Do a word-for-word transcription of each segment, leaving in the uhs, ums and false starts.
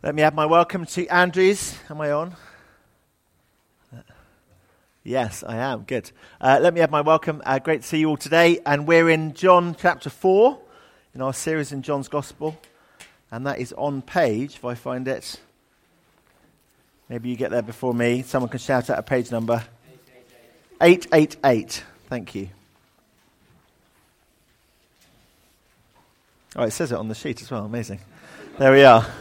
Let me add my welcome to Andrews. Am I on? Yes, I am. Good. Uh, let me add my welcome. Uh, great to see you all today. And we're in John chapter four in our series in John's Gospel. And that is on page, if I find it. Maybe you get there before me. Someone can shout out a page number. eight eighty-eight. Thank you. Oh, it says it on the sheet as well. Amazing. There we are.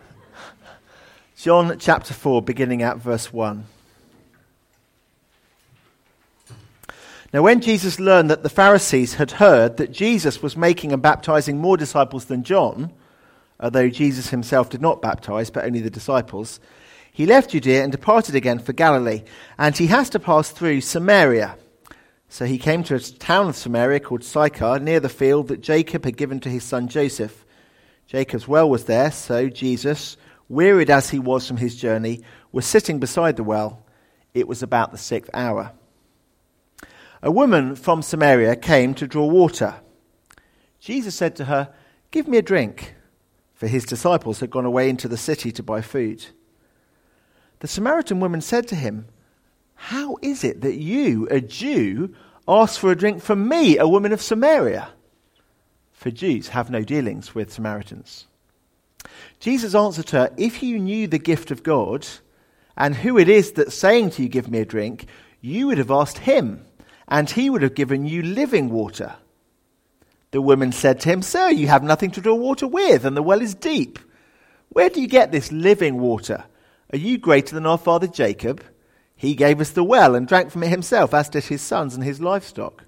John chapter four, beginning at verse one. Now when Jesus learned that the Pharisees had heard that Jesus was making and baptizing more disciples than John, although Jesus himself did not baptize, but only the disciples, he left Judea and departed again for Galilee, and he has to pass through Samaria. So he came to a town of Samaria called Sychar, near the field that Jacob had given to his son Joseph. Jacob's well was there, so Jesus, wearied as he was from his journey, was sitting beside the well. It was about the sixth hour. A woman from Samaria came to draw water. Jesus said to her, "Give me a drink," for his disciples had gone away into the city to buy food. The Samaritan woman said to him, "How is it that you, a Jew, ask for a drink from me, a woman of Samaria?" For Jews have no dealings with Samaritans. Jesus answered her, "If you knew the gift of God, and who it is that's saying to you, 'Give me a drink,' you would have asked him, and he would have given you living water." The woman said to him, "Sir, you have nothing to draw water with, and the well is deep. Where do you get this living water? Are you greater than our father Jacob? He gave us the well and drank from it himself, as did his sons and his livestock."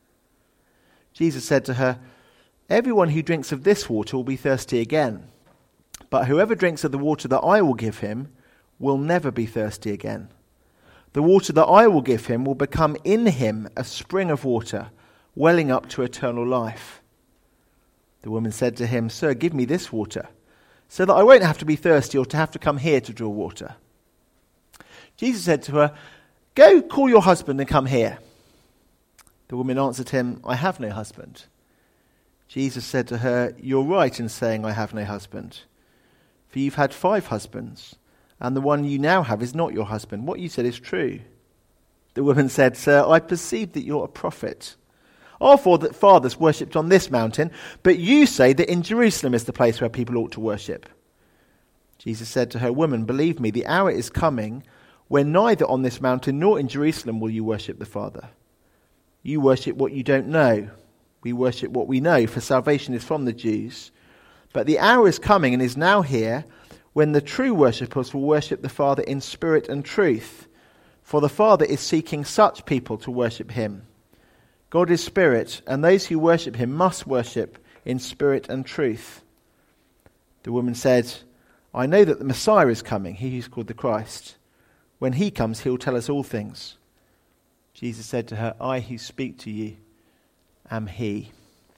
Jesus said to her, "Everyone who drinks of this water will be thirsty again. But whoever drinks of the water that I will give him will never be thirsty again. The water that I will give him will become in him a spring of water, welling up to eternal life." The woman said to him, "Sir, give me this water, so that I won't have to be thirsty or to have to come here to draw water." Jesus said to her, "Go, call your husband and come here." The woman answered him, "I have no husband." Jesus said to her, "You're right in saying I have no husband. For you've had five husbands, and the one you now have is not your husband. What you said is true." The woman said, "Sir, I perceive that you're a prophet. Our fathers worshipped on this mountain, but you say that in Jerusalem is the place where people ought to worship." Jesus said to her, "Woman, believe me, the hour is coming when neither on this mountain nor in Jerusalem will you worship the Father. You worship what you don't know. We worship what we know, for salvation is from the Jews. But the hour is coming and is now here when the true worshippers will worship the Father in spirit and truth. For the Father is seeking such people to worship him. God is spirit, and those who worship him must worship in spirit and truth." The woman said, "I know that the Messiah is coming, he who's called the Christ. When he comes, he'll tell us all things." Jesus said to her, "I who speak to you am he."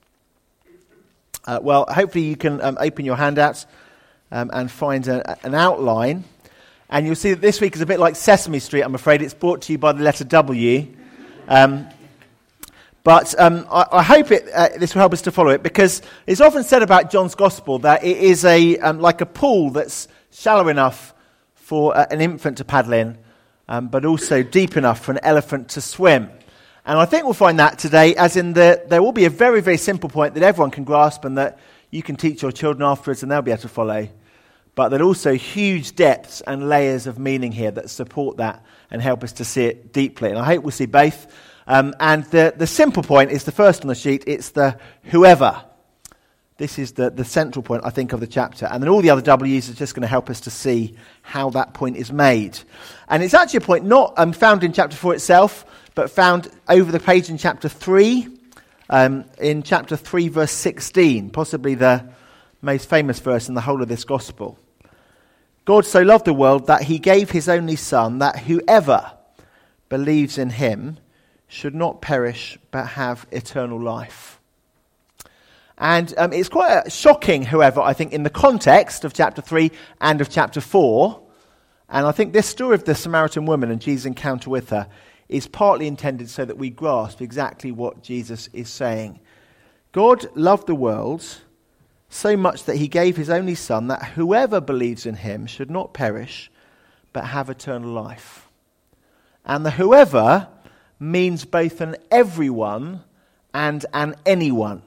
Uh, well, hopefully you can um, open your handouts um, and find a, an outline. And you'll see that this week is a bit like Sesame Street, I'm afraid. It's brought to you by the letter W. Um, but um, I, I hope it, uh, this will help us to follow it, because it's often said about John's Gospel that it is a um, like a pool that's shallow enough for uh, an infant to paddle in, um, but also deep enough for an elephant to swim. And I think we'll find that today, as in the, there will be a very, very simple point that everyone can grasp and that you can teach your children afterwards and they'll be able to follow. But there are also huge depths and layers of meaning here that support that and help us to see it deeply. And I hope we'll see both. Um, and the, the simple point is the first on the sheet. It's the whoever. This is the, the central point, I think, of the chapter. And then all the other W's are just going to help us to see how that point is made. And it's actually a point not um, found in chapter four itself, but found over the page in chapter three, um, in chapter three, verse sixteen, possibly the most famous verse in the whole of this gospel. God so loved the world that he gave his only Son, that whoever believes in him should not perish, but have eternal life. And um, it's quite shocking, however, I think, in the context of chapter three and of chapter four. And I think this story of the Samaritan woman and Jesus' encounter with her is partly intended so that we grasp exactly what Jesus is saying. God loved the world so much that he gave his only Son, that whoever believes in him should not perish, but have eternal life. And the whoever means both an everyone and an anyone.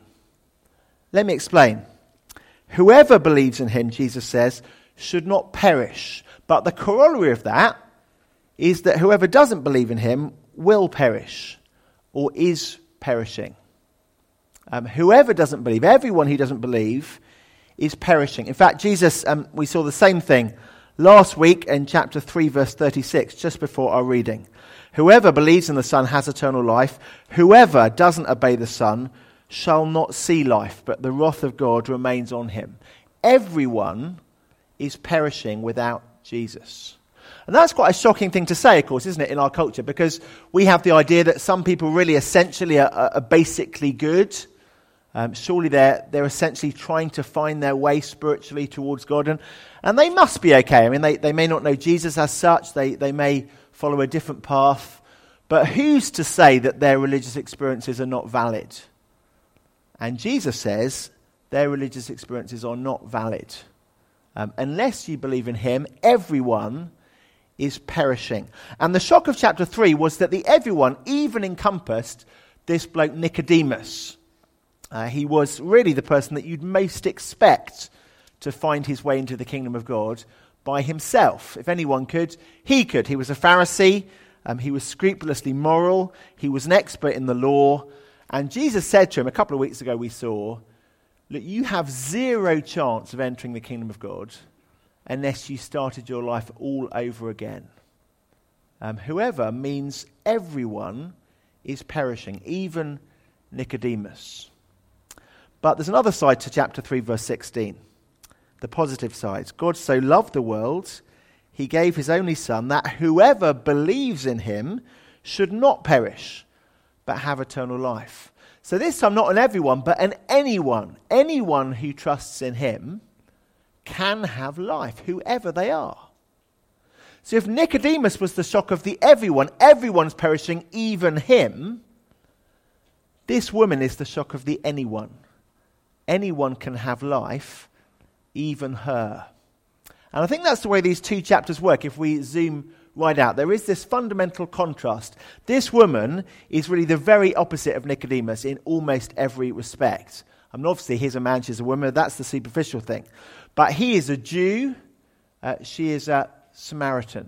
Let me explain. Whoever believes in him, Jesus says, should not perish. But the corollary of that is that whoever doesn't believe in him will perish, or is perishing. Um, whoever doesn't believe, everyone who doesn't believe, is perishing. In fact, Jesus, um, we saw the same thing last week in chapter three, verse thirty-six, just before our reading. Whoever believes in the Son has eternal life. Whoever doesn't obey the Son shall not see life, but the wrath of God remains on him. Everyone is perishing without Jesus. And that's quite a shocking thing to say, of course, isn't it, in our culture? Because we have the idea that some people really essentially are, are basically good. Um, surely they're, they're essentially trying to find their way spiritually towards God. And, and they must be okay. I mean, they, they may not know Jesus as such. They, they may follow a different path. But who's to say that their religious experiences are not valid? And Jesus says their religious experiences are not valid. Um, unless you believe in him, everyone is perishing. And the shock of chapter three was that the everyone even encompassed this bloke Nicodemus. Uh, he was really the person that you'd most expect to find his way into the kingdom of God by himself. If anyone could, he could. He was a Pharisee. Um, he was scrupulously moral. He was an expert in the law. And Jesus said to him, a couple of weeks ago we saw, look, you have zero chance of entering the kingdom of God unless you started your life all over again. Um, whoever means everyone is perishing, even Nicodemus. But there's another side to chapter three, verse sixteen. The positive side. God so loved the world, he gave his only Son, that whoever believes in him should not perish, but have eternal life. So this time not an everyone, but an anyone. Anyone who trusts in him can have life, whoever they are. So if Nicodemus was the shock of the everyone, everyone's perishing, even him, this woman is the shock of the anyone. Anyone can have life, even her. And I think that's the way these two chapters work if we zoom right out. There is this fundamental contrast. This woman is really the very opposite of Nicodemus in almost every respect. I mean, obviously, he's a man, she's a woman. That's the superficial thing. But he is a Jew. Uh, she is a Samaritan.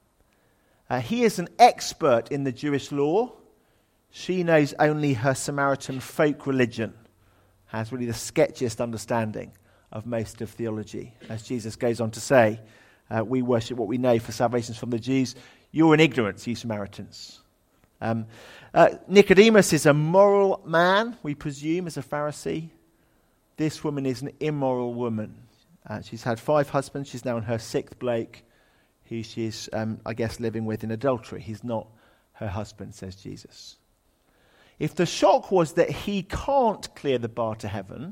Uh, he is an expert in the Jewish law. She knows only her Samaritan folk religion. Has really the sketchiest understanding of most of theology. As Jesus goes on to say, uh, we worship what we know, for salvation's from the Jews. You're in ignorance, you Samaritans. Um, uh, Nicodemus is a moral man, we presume, as a Pharisee. This woman is an immoral woman. Uh, she's had five husbands. She's now on her sixth bloke, who she's, um, I guess, living with in adultery. He's not her husband, says Jesus. If the shock was that he can't clear the bar to heaven,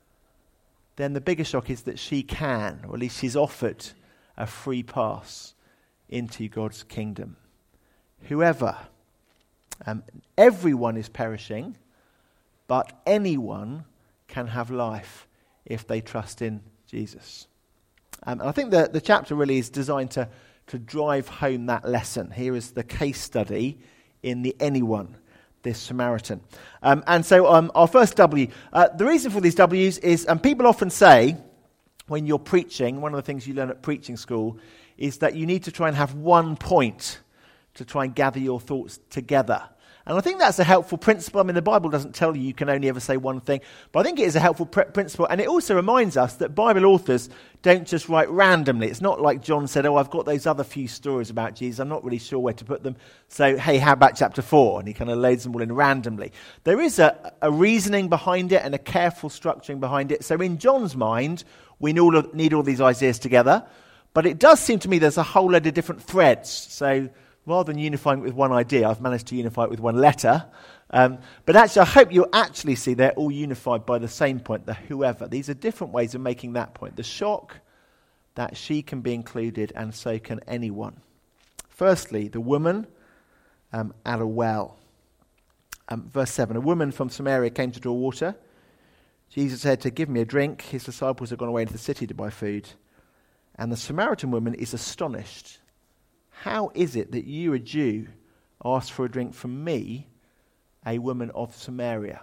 then the bigger shock is that she can, or at least she's offered a free pass into God's kingdom. Whoever, um, everyone is perishing, but anyone can have life if they trust in Jesus. Um, and I think the, the chapter really is designed to, to drive home that lesson. Here is the case study in the anyone, this Samaritan. Um, and so um, our first W, uh, the reason for these W's is, and um, people often say when you're preaching, one of the things you learn at preaching school is that you need to try and have one point to try and gather your thoughts together. And I think that's a helpful principle. I mean, the Bible doesn't tell you you can only ever say one thing, but I think it is a helpful pr- principle. And it also reminds us that Bible authors don't just write randomly. It's not like John said, oh, I've got those other few stories about Jesus. I'm not really sure where to put them. So, hey, how about chapter four? And he kind of loads them all in randomly. There is a, a reasoning behind it and a careful structuring behind it. So in John's mind, we need all these ideas together. But it does seem to me there's a whole load of different threads. So rather than unifying it with one idea, I've managed to unify it with one letter. Um, but actually, I hope you'll actually see they're all unified by the same point, the whoever. These are different ways of making that point. The shock that she can be included, and so can anyone. Firstly, the woman um, at a well. Um, verse seven, a woman from Samaria came to draw water. Jesus said to give me a drink. His disciples had gone away into the city to buy food. And the Samaritan woman is astonished. How is it that you, a Jew, ask for a drink from me, a woman of Samaria?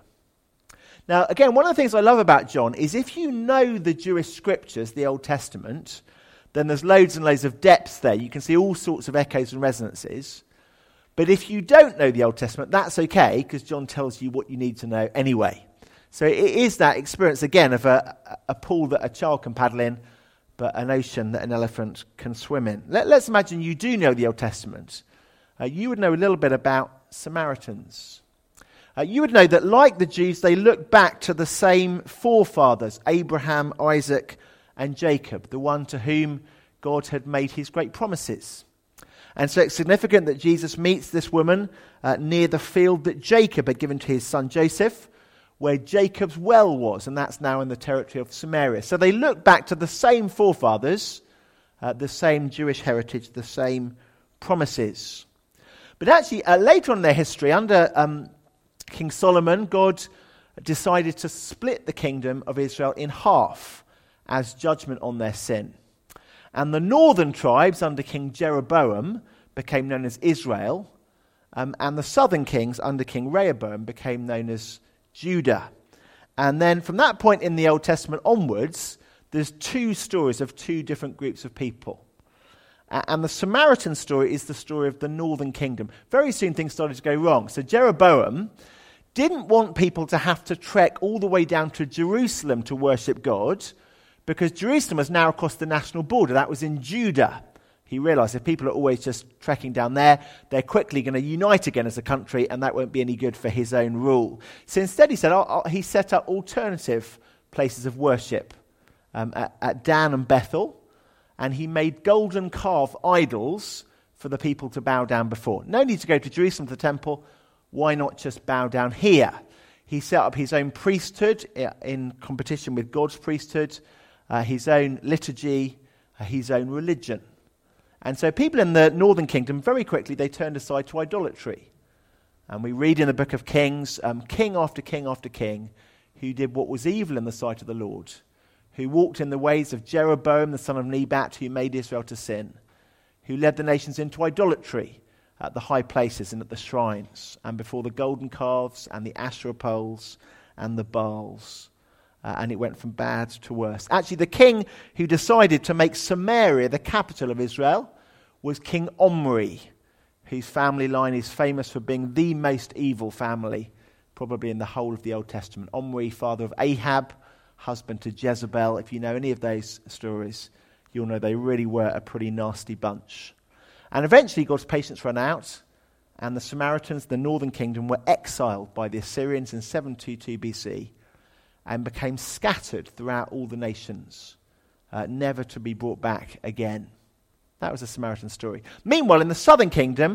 Now, again, one of the things I love about John is if you know the Jewish scriptures, the Old Testament, then there's loads and loads of depths there. You can see all sorts of echoes and resonances. But if you don't know the Old Testament, that's okay, because John tells you what you need to know anyway. So it is that experience, again, of a, a pool that a child can paddle in, but an ocean that an elephant can swim in. Let, let's imagine you do know the Old Testament. Uh, you would know a little bit about Samaritans. Uh, you would know that, like the Jews, they look back to the same forefathers, Abraham, Isaac, and Jacob, the one to whom God had made his great promises. And so it's significant that Jesus meets this woman uh, near the field that Jacob had given to his son Joseph, where Jacob's well was, and that's now in the territory of Samaria. So they look back to the same forefathers, uh, the same Jewish heritage, the same promises. But actually, uh, later on in their history, under um, King Solomon, God decided to split the kingdom of Israel in half as judgment on their sin. And the northern tribes under King Jeroboam became known as Israel, um, and the southern kings under King Rehoboam became known as Judah. And then from that point in the Old Testament onwards, there's two stories of two different groups of people. And the Samaritan story is the story of the northern kingdom. Very soon things started to go wrong. So Jeroboam didn't want people to have to trek all the way down to Jerusalem to worship God, because Jerusalem was now across the national border. That was in Judah. He realized if people are always just trekking down there, they're quickly going to unite again as a country, and that won't be any good for his own rule. So instead he said, oh, oh, he set up alternative places of worship um, at, at Dan and Bethel, and he made golden carved idols for the people to bow down before. No need to go to Jerusalem to the temple. Why not just bow down here? He set up his own priesthood in competition with God's priesthood, uh, his own liturgy, uh, his own religion. And so people in the northern kingdom, very quickly, they turned aside to idolatry. And we read in the book of Kings, um, king after king after king, who did what was evil in the sight of the Lord, who walked in the ways of Jeroboam, the son of Nebat, who made Israel to sin, who led the nations into idolatry at the high places and at the shrines, and before the golden calves and the Asherah poles and the Baals. Uh, and it went from bad to worse. Actually, the king who decided to make Samaria the capital of Israel was King Omri, whose family line is famous for being the most evil family, probably in the whole of the Old Testament. Omri, father of Ahab, husband to Jezebel. If you know any of those stories, you'll know they really were a pretty nasty bunch. And eventually God's patience ran out, and the Samaritans, the northern kingdom, were exiled by the Assyrians in seven twenty-two B C and became scattered throughout all the nations, uh, never to be brought back again. That was the Samaritan story. Meanwhile, in the southern kingdom,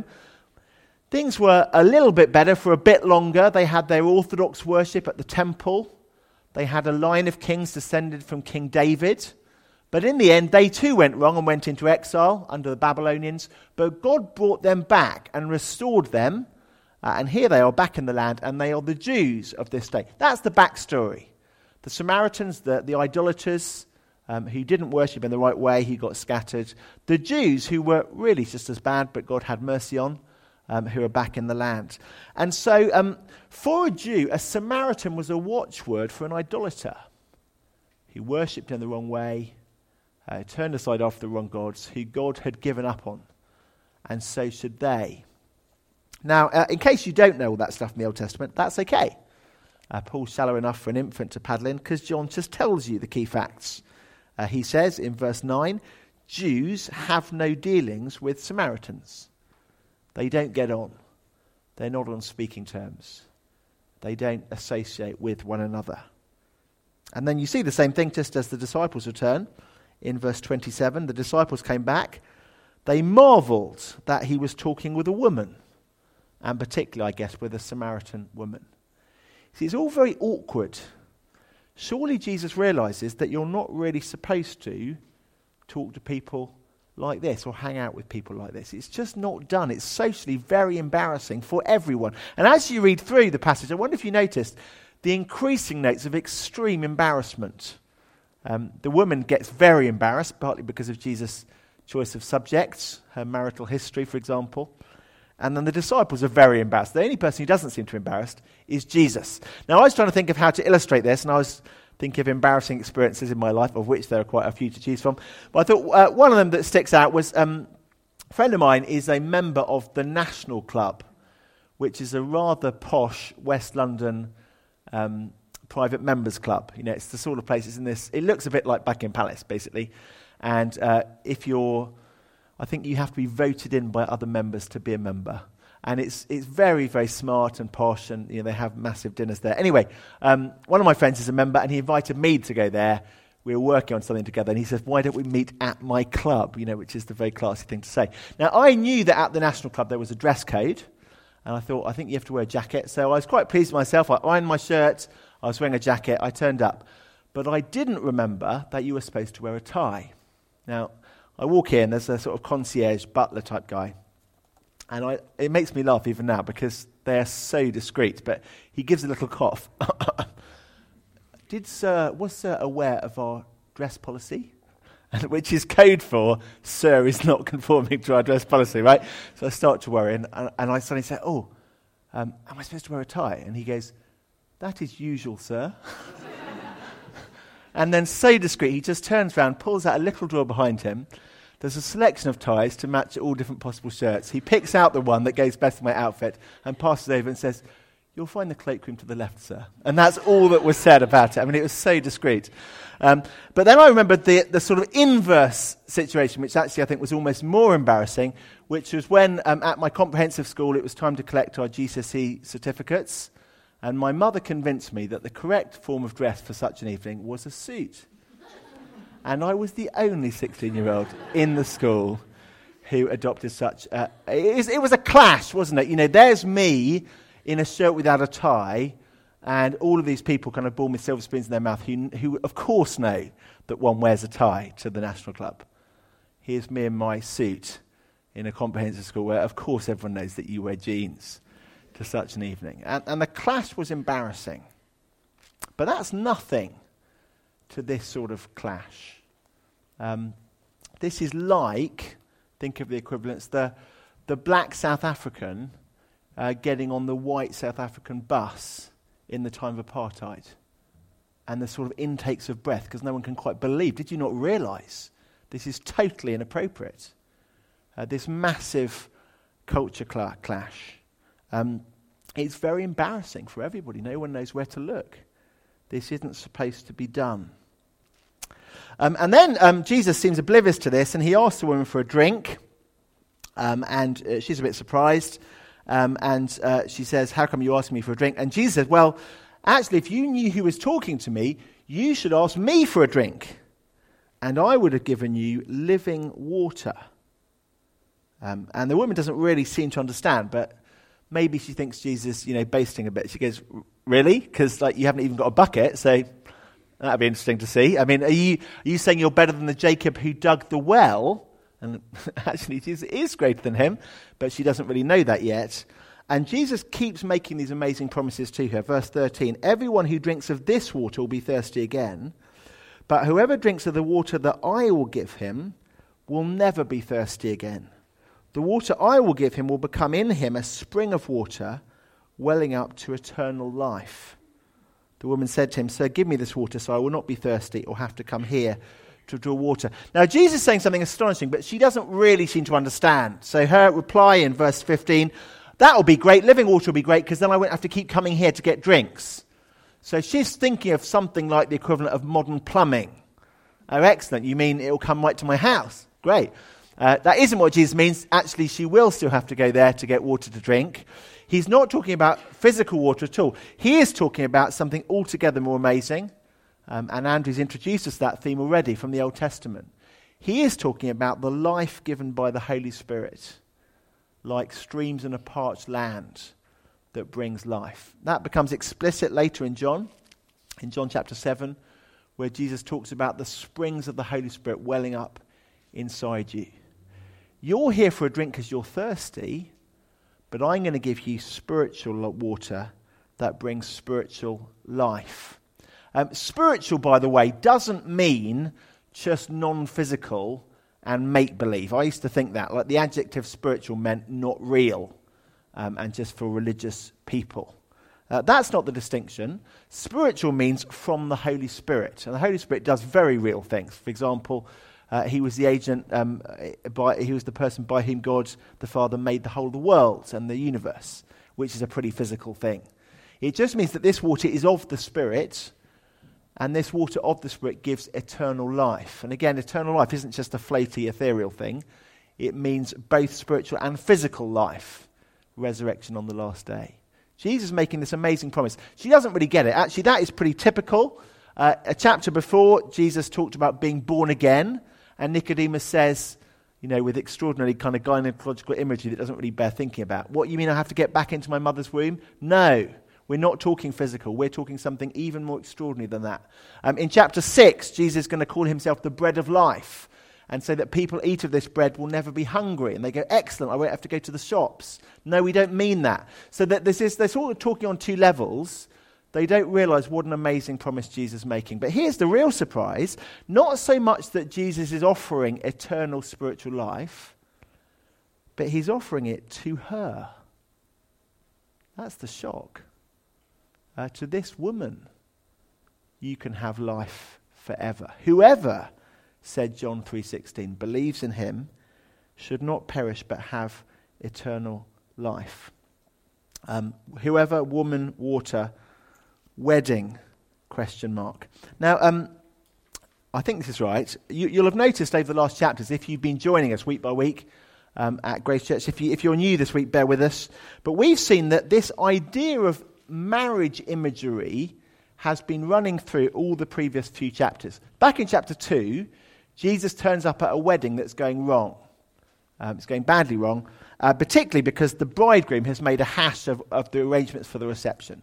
things were a little bit better for a bit longer. They had their Orthodox worship at the temple. They had a line of kings descended from King David. But in the end, they too went wrong and went into exile under the Babylonians. But God brought them back and restored them. Uh, and here they are back in the land, and they are the Jews of this day. That's the backstory. The Samaritans, the, the idolaters um, who didn't worship in the right way, who got scattered. The Jews who were really just as bad, but God had mercy on, um, who are back in the land. And so um, for a Jew, a Samaritan was a watchword for an idolater who worshipped in the wrong way, Uh, turned aside after the wrong gods, who God had given up on. And so should they. Now, uh, in case you don't know all that stuff in the Old Testament, that's okay. Uh, Paul's shallow enough for an infant to paddle in, because John just tells you the key facts. Uh, he says in verse nine, Jews have no dealings with Samaritans. They don't get on. They're not on speaking terms. They don't associate with one another. And then you see the same thing just as the disciples return. In verse twenty-seven, the disciples came back. They marveled that he was talking with a woman, and particularly, I guess, with a Samaritan woman. See, it's all very awkward. Surely Jesus realizes that you're not really supposed to talk to people like this or hang out with people like this. It's just not done. It's socially very embarrassing for everyone. And as you read through the passage, I wonder if you noticed, the increasing notes of extreme embarrassment. Um, the woman gets very embarrassed, partly because of Jesus' choice of subjects, her marital history, for example. And then the disciples are very embarrassed. The only person who doesn't seem to be embarrassed is Jesus. Now, I was trying to think of how to illustrate this, and I was thinking of embarrassing experiences in my life, of which there are quite a few to choose from. But I thought uh, one of them that sticks out was um, a friend of mine is a member of the National Club, which is a rather posh West London um, private members club. You know, it's the sort of place, it's in this, it looks a bit like Buckingham Palace, basically. And uh, if you're, I think you have to be voted in by other members to be a member. And it's it's very, very smart and posh, and you know, they have massive dinners there. Anyway, um, one of my friends is a member, and he invited me to go there. We were working on something together, and he said, why don't we meet at my club, you know, which is the very classy thing to say. Now, I knew that at the National Club there was a dress code, and I thought, I think you have to wear a jacket. So I was quite pleased with myself. I ironed my shirt, I was wearing a jacket, I turned up. But I didn't remember that you were supposed to wear a tie. Now, I walk in, there's a sort of concierge butler type guy. And I, it makes me laugh even now because they're so discreet. But he gives a little cough. Did Sir, was Sir aware of our dress policy? Which is code for, Sir is not conforming to our dress policy, right? So I start to worry, and, and I suddenly say, oh, um, am I supposed to wear a tie? And he goes, that is usual, sir. And then so discreet, he just turns around, pulls out a little drawer behind him. There's a selection of ties to match all different possible shirts. He picks out the one that goes best with my outfit and passes over and says, you'll find the cloakroom to the left, sir. And that's all that was said about it. I mean, it was so discreet. Um, but then I remembered the, the sort of inverse situation, which actually I think was almost more embarrassing, which was when um, at my comprehensive school it was time to collect our G C S E certificates. And my mother convinced me that the correct form of dress for such an evening was a suit. And I was the only sixteen-year-old in the school who adopted such a... It, it was a clash, wasn't it? You know, there's me in a shirt without a tie, and all of these people kind of born with silver spoons in their mouth who, who of course know that one wears a tie to the National Club. Here's me in my suit in a comprehensive school where, of course, everyone knows that you wear jeans to such an evening. And, and the clash was embarrassing. But that's nothing to this sort of clash. Um, this is like, think of the equivalents, the, the black South African uh, getting on the white South African bus in the time of apartheid. And the sort of intakes of breath, because no one can quite believe. Did you not realise this is totally inappropriate? Uh, this massive culture cl- clash. Um, it's very embarrassing for everybody. No one knows where to look. This isn't supposed to be done. Um, and then um, Jesus seems oblivious to this, and he asks the woman for a drink. Um, and uh, she's a bit surprised. Um, and uh, she says, how come you asked me for a drink? And Jesus says, well, actually, if you knew who was talking to me, you should ask me for a drink. And I would have given you living water. Um, and the woman doesn't really seem to understand, but maybe she thinks Jesus, you know, boasting a bit. She goes, really? Because like you haven't even got a bucket, so that'd be interesting to see. I mean, are you are you saying you're better than the Jacob who dug the well? And actually, Jesus is greater than him, but she doesn't really know that yet. And Jesus keeps making these amazing promises to her. Verse thirteen, everyone who drinks of this water will be thirsty again, but whoever drinks of the water that I will give him will never be thirsty again. The water I will give him will become in him a spring of water welling up to eternal life. The woman said to him, Sir, give me this water so I will not be thirsty or have to come here to draw water. Now, Jesus is saying something astonishing, but she doesn't really seem to understand. So her reply in verse fifteen, that will be great, living water will be great, because then I won't have to keep coming here to get drinks. So she's thinking of something like the equivalent of modern plumbing. Oh, excellent. You mean it will come right to my house? Great. Uh, that isn't what Jesus means. Actually, she will still have to go there to get water to drink. He's not talking about physical water at all. He is talking about something altogether more amazing. Um, and Andrew's introduced us to that theme already from the Old Testament. He is talking about the life given by the Holy Spirit, like streams in a parched land that brings life. That becomes explicit later in John, in John chapter seven, where Jesus talks about the springs of the Holy Spirit welling up inside you. You're here for a drink because you're thirsty, but I'm going to give you spiritual water that brings spiritual life. Um, spiritual, by the way, doesn't mean just non-physical and make-believe. I used to think that, like the adjective spiritual meant not real um, and just for religious people. Uh, that's not the distinction. Spiritual means from the Holy Spirit. And the Holy Spirit does very real things. For example, uh, he was the agent, um, by, he was the person by whom God the Father made the whole of the world and the universe, which is a pretty physical thing. It just means that this water is of the Spirit, and this water of the Spirit gives eternal life. And again, eternal life isn't just a floaty, ethereal thing. It means both spiritual and physical life, resurrection on the last day. Jesus is making this amazing promise. She doesn't really get it. Actually, that is pretty typical. Uh, a chapter before, Jesus talked about being born again, and Nicodemus says, you know, with extraordinary kind of gynecological imagery that doesn't really bear thinking about, what, you mean I have to get back into my mother's womb? No, we're not talking physical. We're talking something even more extraordinary than that. Um, in chapter six, Jesus is going to call himself the bread of life, and say that people eat of this bread will never be hungry. And they go, excellent, I won't have to go to the shops. No, we don't mean that. So that this is, they're sort of talking on two levels. They don't realize what an amazing promise Jesus is making. But here's the real surprise. Not so much that Jesus is offering eternal spiritual life, but he's offering it to her. That's the shock. Uh, to this woman, you can have life forever. Whoever, said John three sixteen, believes in him should not perish but have eternal life. Um, whoever, woman, water, wedding, question mark. Now, um, I think this is right. You, you'll have noticed over the last chapters, if you've been joining us week by week um, at Grace Church, if, you, if you're new this week, bear with us. But we've seen that this idea of marriage imagery has been running through all the previous few chapters. Back in chapter two, Jesus turns up at a wedding that's going wrong. Um, it's going badly wrong, uh, particularly because the bridegroom has made a hash of, of the arrangements for the reception,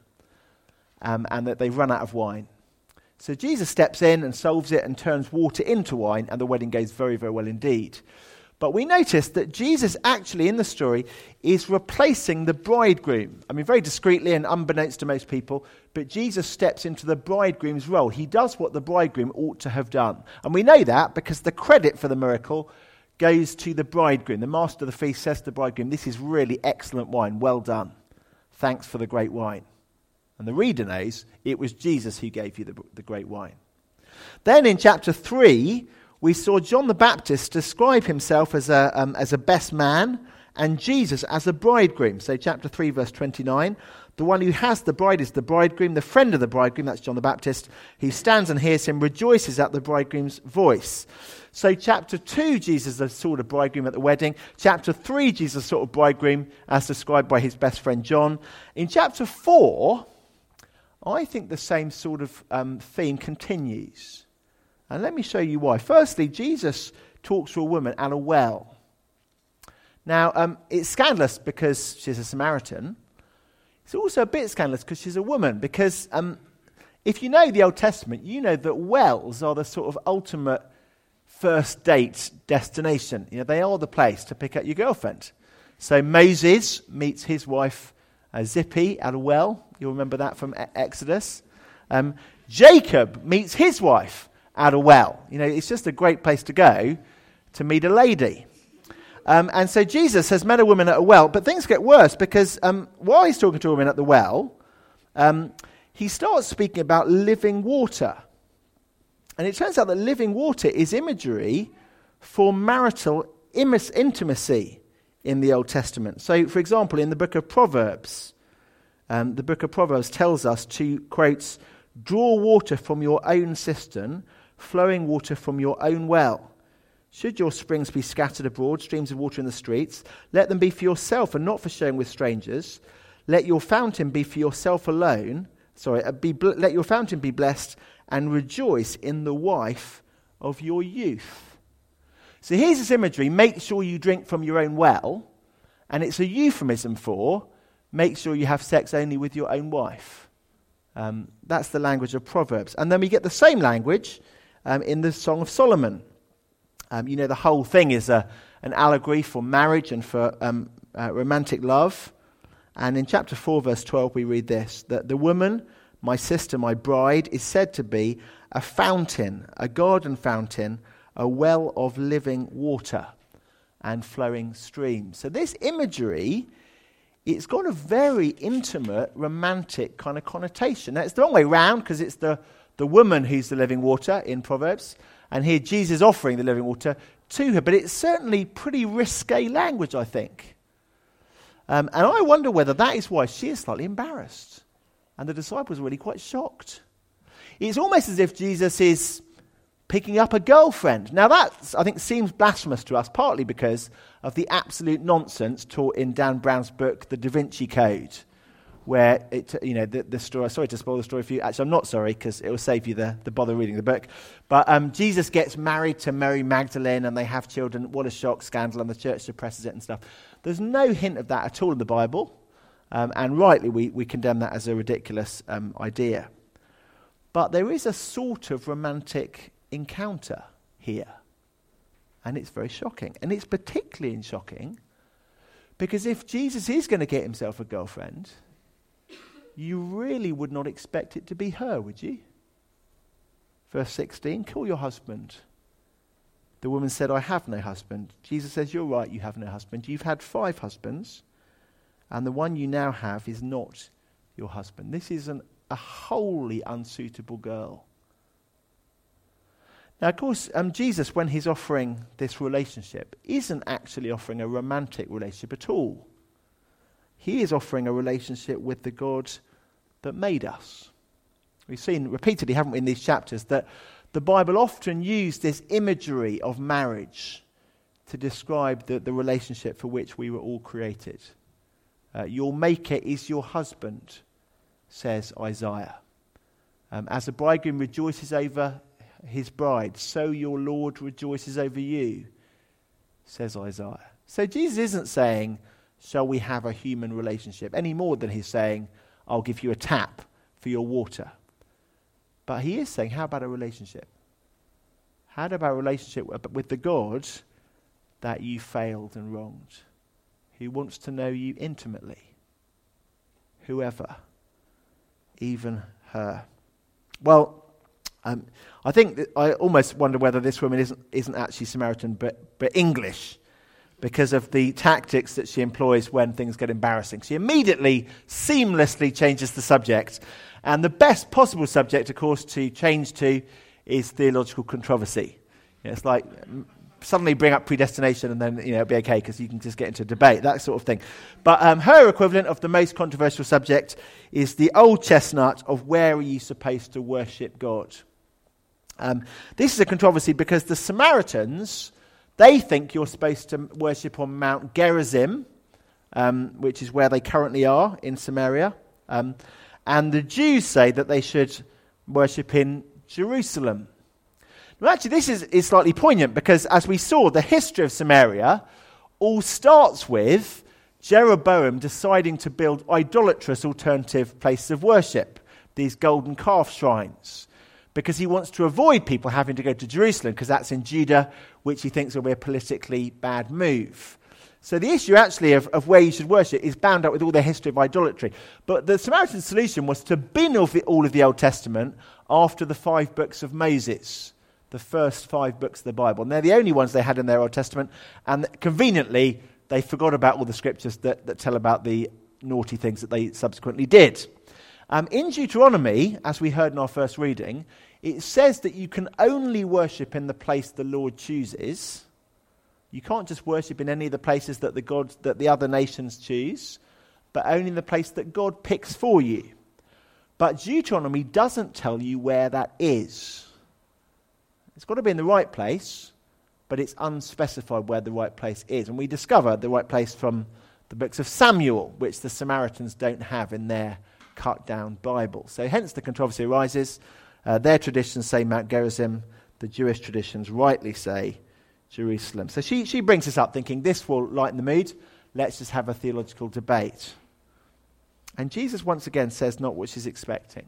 um, and that they've run out of wine. So Jesus steps in and solves it and turns water into wine, and the wedding goes very, very well indeed. But we notice that Jesus actually in the story is replacing the bridegroom. I mean, very discreetly and unbeknownst to most people, but Jesus steps into the bridegroom's role. He does what the bridegroom ought to have done. And we know that because the credit for the miracle goes to the bridegroom. The master of the feast says to the bridegroom, this is really excellent wine, well done. Thanks for the great wine. And the reader knows it was Jesus who gave you the, the great wine. Then in chapter three, we saw John the Baptist describe himself as a, um, as a best man and Jesus as a bridegroom. So chapter three, verse twenty-nine, the one who has the bride is the bridegroom, the friend of the bridegroom, that's John the Baptist, who stands and hears him, rejoices at the bridegroom's voice. So chapter two, Jesus is a sort of bridegroom at the wedding. Chapter three, Jesus is a sort of bridegroom as described by his best friend John. In chapter four, I think the same sort of um, theme continues. And let me show you why. Firstly, Jesus talks to a woman at a well. Now, um, it's scandalous because she's a Samaritan. It's also a bit scandalous because she's a woman. Because um, if you know the Old Testament, you know that wells are the sort of ultimate first date destination. You know, they are the place to pick up your girlfriend. So Moses meets his wife uh, Zippy at a well. You'll remember that from e- Exodus. Um, Jacob meets his wife at a well. You know, it's just a great place to go to meet a lady. Um, and so Jesus has met a woman at a well, but things get worse because um, while he's talking to a woman at the well, um, he starts speaking about living water. And it turns out that living water is imagery for marital im- intimacy in the Old Testament. So, for example, in the book of Proverbs, um, the book of Proverbs tells us to, quotes, draw water from your own cistern, flowing water from your own well. Should your springs be scattered abroad, streams of water in the streets, let them be for yourself and not for sharing with strangers. Let your fountain be for yourself alone. Sorry, be, let your fountain be blessed and rejoice in the wife of your youth. So here's this imagery, make sure you drink from your own well, and it's a euphemism for make sure you have sex only with your own wife. Um, that's the language of Proverbs. And then we get the same language um, in the Song of Solomon. Um, you know, the whole thing is a, an allegory for marriage and for um, uh, romantic love. And in chapter four, verse twelve, we read this, that the woman, my sister, my bride, is said to be a fountain, a garden fountain, a well of living water and flowing streams. So this imagery, it's got a very intimate, romantic kind of connotation. Now, it's the wrong way round because it's the, the woman who's the living water in Proverbs, and here Jesus offering the living water to her. But it's certainly pretty risque language, I think. Um, and I wonder whether that is why she is slightly embarrassed. And the disciples are really quite shocked. It's almost as if Jesus is picking up a girlfriend. Now that, I think, seems blasphemous to us, partly because of the absolute nonsense taught in Dan Brown's book, The Da Vinci Code, where, it, you know, the, the story, sorry to spoil the story for you. Actually, I'm not sorry, because it will save you the, the bother reading the book. But um, Jesus gets married to Mary Magdalene, and they have children. What a shock, scandal, and the church suppresses it and stuff. There's no hint of that at all in the Bible. Um, and rightly, we, we condemn that as a ridiculous um, idea. But there is a sort of romantic encounter here. And it's very shocking. And it's particularly shocking because if Jesus is going to get himself a girlfriend, you really would not expect it to be her, would you? Verse sixteen, call your husband. The woman said, I have no husband. Jesus says, you're right, you have no husband. You've had five husbands, and the one you now have is not your husband. This is an, a wholly unsuitable girl. Now, of course, um, Jesus, when he's offering this relationship, isn't actually offering a romantic relationship at all. He is offering a relationship with the God that made us. We've seen repeatedly, haven't we, in these chapters, that the Bible often used this imagery of marriage to describe the, the relationship for which we were all created. Uh, your maker is your husband, says Isaiah. Um, as a bridegroom rejoices over his bride, so your Lord rejoices over you, says Isaiah. So Jesus isn't saying, shall we have a human relationship, any more than he's saying, I'll give you a tap for your water. But he is saying, how about a relationship? How about a relationship with the God that you failed and wronged, who wants to know you intimately? Whoever, even her. Well, um, I think that I almost wonder whether this woman isn't isn't actually Samaritan, but but English, because of the tactics that she employs when things get embarrassing. She immediately, seamlessly changes the subject. And the best possible subject, of course, to change to is theological controversy. You know, it's like m- suddenly bring up predestination and then, you know, it'll be okay because you can just get into a debate, that sort of thing. But um, her equivalent of the most controversial subject is the old chestnut of where are you supposed to worship God? Um, this is a controversy because the Samaritans, they think you're supposed to worship on Mount Gerizim, um, which is where they currently are in Samaria. Um, and the Jews say that they should worship in Jerusalem. Well, actually, this is, is slightly poignant because, as we saw, the history of Samaria all starts with Jeroboam deciding to build idolatrous alternative places of worship, these golden calf shrines, because he wants to avoid people having to go to Jerusalem because that's in Judah, which he thinks will be a politically bad move. So the issue actually of, of where you should worship is bound up with all the history of idolatry. But the Samaritan solution was to bin off all of the Old Testament after the five books of Moses, the first five books of the Bible. And they're the only ones they had in their Old Testament. And conveniently, they forgot about all the scriptures that, that tell about the naughty things that they subsequently did. Um, in Deuteronomy, as we heard in our first reading, it says that you can only worship in the place the Lord chooses. You can't just worship in any of the places that the God, that the other nations choose, but only in the place that God picks for you. But Deuteronomy doesn't tell you where that is. It's got to be in the right place, but it's unspecified where the right place is. And we discover the right place from the books of Samuel, which the Samaritans don't have in their cut-down Bible. So hence the controversy arises. Uh, their traditions say Mount Gerizim. The Jewish traditions rightly say Jerusalem. So she, she brings this up thinking this will lighten the mood. Let's just have a theological debate. And Jesus once again says not what she's expecting.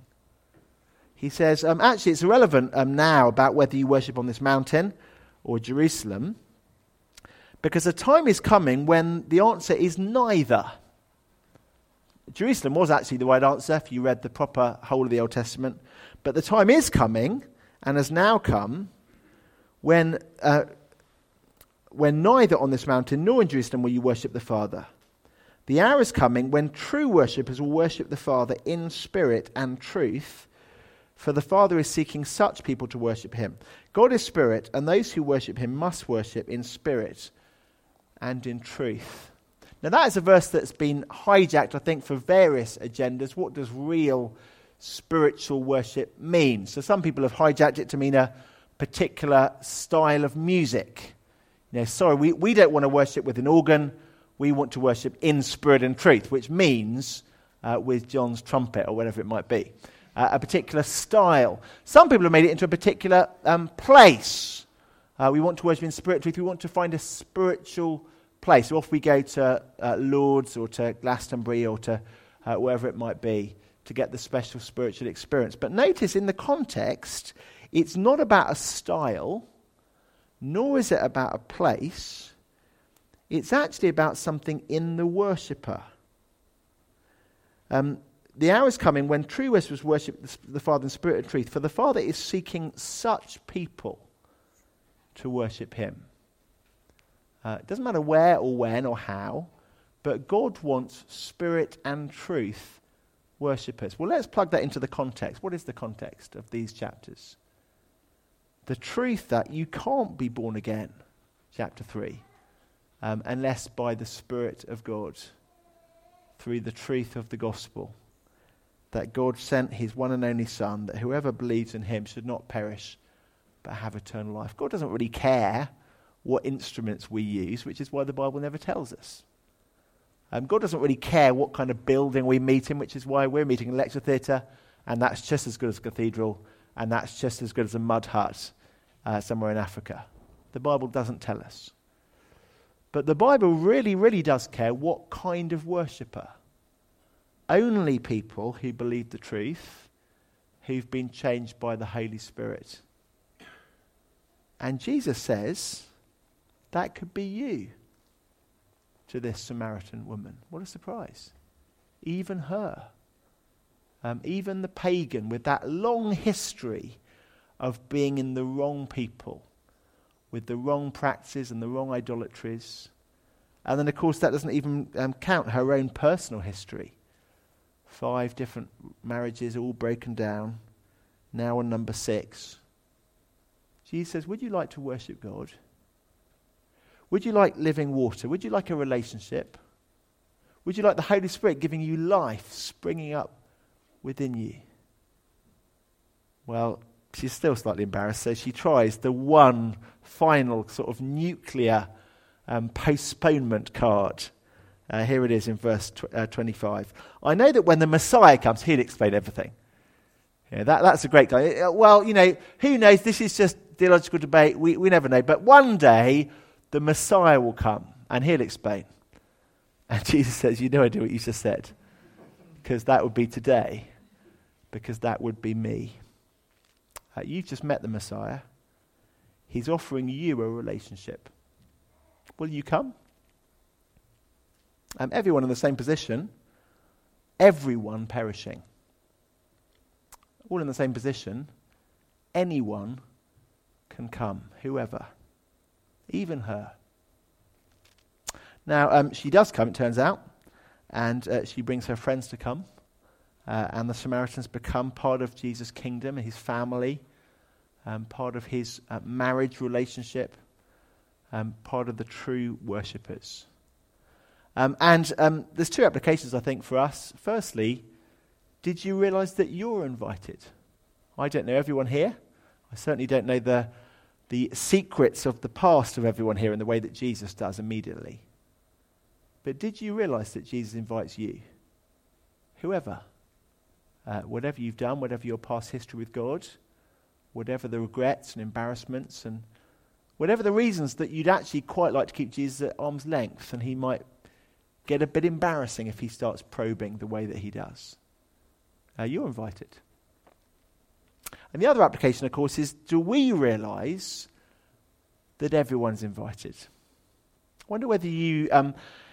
He says, um, actually it's irrelevant um, now about whether you worship on this mountain or Jerusalem, because a time is coming when the answer is neither. Jerusalem was actually the right answer if you read the proper whole of the Old Testament. But the time is coming, and has now come, when uh, when neither on this mountain nor in Jerusalem will you worship the Father. The hour is coming when true worshippers will worship the Father in spirit and truth, for the Father is seeking such people to worship him. God is spirit, and those who worship him must worship in spirit and in truth. Now that is a verse that's been hijacked, I think, for various agendas. What does real spiritual worship mean? So some people have hijacked it to mean a particular style of music. You know, sorry, we, we don't want to worship with an organ. We want to worship in spirit and truth, which means uh, with John's trumpet or whatever it might be. Uh, a particular style. Some people have made it into a particular um, place. Uh, we want to worship in spirit and truth. We want to find a spiritual place. So off we go to uh, Lourdes or to Glastonbury or to uh, wherever it might be to get the special spiritual experience. But notice in the context, it's not about a style, nor is it about a place. It's actually about something in the worshipper. Um, the hour is coming when true worshippers worship the, the Father in spirit and truth, for the Father is seeking such people to worship him. Uh, it doesn't matter where or when or how, but God wants spirit and truth worshippers. Well, let's plug that into the context. What is the context of these chapters? The truth that you can't be born again, chapter three, um, unless by the Spirit of God, through the truth of the gospel, that God sent his one and only Son, that whoever believes in him should not perish, but have eternal life. God doesn't really care what instruments we use, which is why the Bible never tells us. Um, God doesn't really care what kind of building we meet in, which is why we're meeting in a lecture theatre, and that's just as good as a cathedral, and that's just as good as a mud hut uh, somewhere in Africa. The Bible doesn't tell us. But the Bible really, really does care what kind of worshipper. Only people who believe the truth, who've been changed by the Holy Spirit. And Jesus says, that could be you to this Samaritan woman. What a surprise. Even her. Um, even the pagan with that long history of being in the wrong people, with the wrong practices and the wrong idolatries. And then, of course, that doesn't even um, count her own personal history. Five different marriages, all broken down. Now on number six. Jesus says, would you like to worship God? Would you like living water? Would you like a relationship? Would you like the Holy Spirit giving you life, springing up within you? Well, she's still slightly embarrassed, so she tries the one final sort of nuclear um, postponement card. Uh, here it is in verse tw- uh, twenty-five. I know that when the Messiah comes, he'll explain everything. Yeah, that, that's a great guy. Well, you know, who knows? This is just theological debate. We, we never know. But one day, the Messiah will come, and he'll explain. And Jesus says, you know I do what you just said. Because that would be today. Because that would be me. Uh, you've just met the Messiah. He's offering you a relationship. Will you come? Um, everyone in the same position. Everyone perishing. All in the same position. Anyone can come. Whoever. Even her. Now, um, she does come, it turns out. And uh, she brings her friends to come. Uh, and the Samaritans become part of Jesus' kingdom, his family, um, part of his uh, marriage relationship, um, part of the true worshippers. Um, and um, there's two applications, I think, for us. Firstly, did you realize that you're invited? I don't know everyone here. I certainly don't know the, the secrets of the past of everyone here in the way that Jesus does immediately. But did you realize that Jesus invites you? Whoever. Uh, whatever you've done, whatever your past history with God, whatever the regrets and embarrassments, and whatever the reasons that you'd actually quite like to keep Jesus at arm's length, and he might get a bit embarrassing if he starts probing the way that he does. Uh, you're invited. And the other application, of course, is do we realize that everyone's invited? I wonder whether you, um,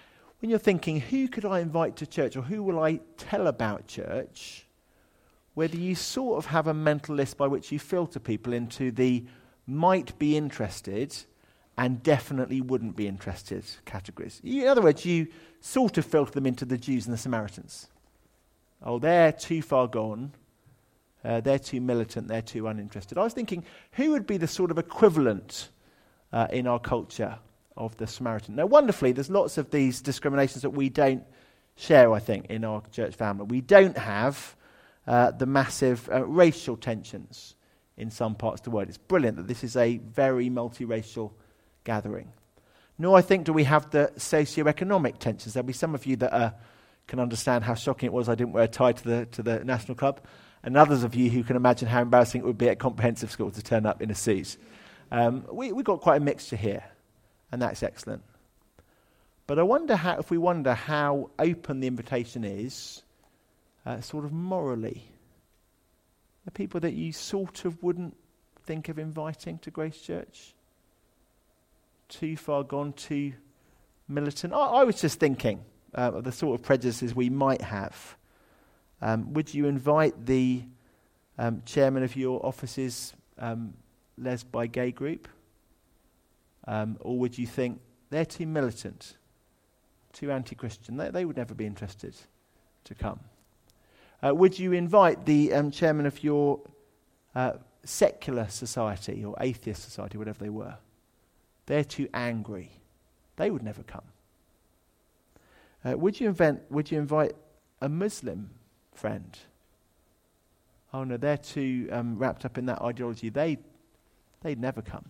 when you're thinking, who could I invite to church or who will I tell about church, whether you sort of have a mental list by which you filter people into the might be interested and definitely wouldn't be interested categories. In other words, you sort of filter them into the Jews and the Samaritans. Oh, they're too far gone. Uh, they're too militant. They're too uninterested. I was thinking, who would be the sort of equivalent uh, in our culture of the Samaritan? Now, wonderfully, there's lots of these discriminations that we don't share, I think, in our church family. We don't have uh, the massive uh, racial tensions in some parts of the world. It's brilliant that this is a very multiracial gathering. Nor, I think, do we have the socio-economic tensions. There'll be some of you that uh, can understand how shocking it was I didn't wear a tie to the to the national club, and others of you who can imagine how embarrassing it would be at comprehensive school to turn up in a suit. Um, we, we've got quite a mixture here, and that's excellent. But I wonder how, if we wonder how open the invitation is, uh, sort of morally, the people that you sort of wouldn't think of inviting to Grace Church, too far gone, too militant. I, I was just thinking uh, of the sort of prejudices we might have. Um, would you invite the um, chairman of your office's um, les bi gay group? Um, or would you think they're too militant, too anti-Christian? They, they would never be interested to come. Uh, would you invite the um, chairman of your uh, secular society or atheist society, whatever they were? They're too angry. They would never come. Uh, would you invent? Would you invite a Muslim friend? Oh no, they're too um, wrapped up in that ideology. They, they'd never come.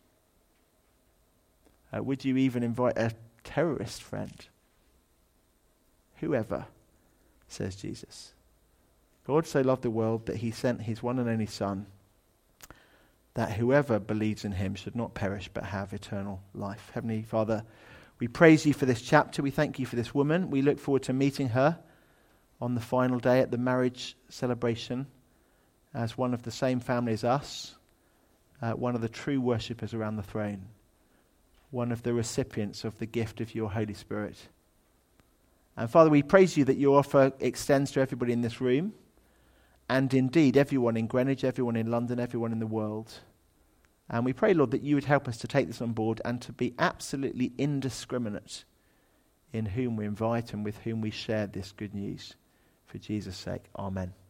Uh, would you even invite a terrorist friend? Whoever, says Jesus. God so loved the world that he sent his one and only Son, that whoever believes in him should not perish but have eternal life. Heavenly Father, we praise you for this chapter. We thank you for this woman. We look forward to meeting her on the final day at the marriage celebration as one of the same family as us, uh, one of the true worshippers around the throne, one of the recipients of the gift of your Holy Spirit. And Father, we praise you that your offer extends to everybody in this room, and indeed everyone in Greenwich, everyone in London, everyone in the world. And we pray, Lord, that you would help us to take this on board and to be absolutely indiscriminate in whom we invite and with whom we share this good news. For Jesus' sake, amen.